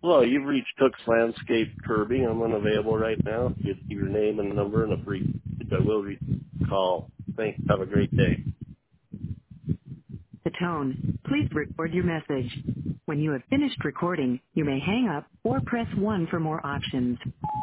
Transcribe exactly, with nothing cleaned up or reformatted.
Well, you've reached Cook's Landscape Kirby. I'm unavailable right now. Give your name and number and a brief. I will re- call. Thanks. Have a great day. The tone. Please record your message. When you have finished recording, you may hang up or press one for more options.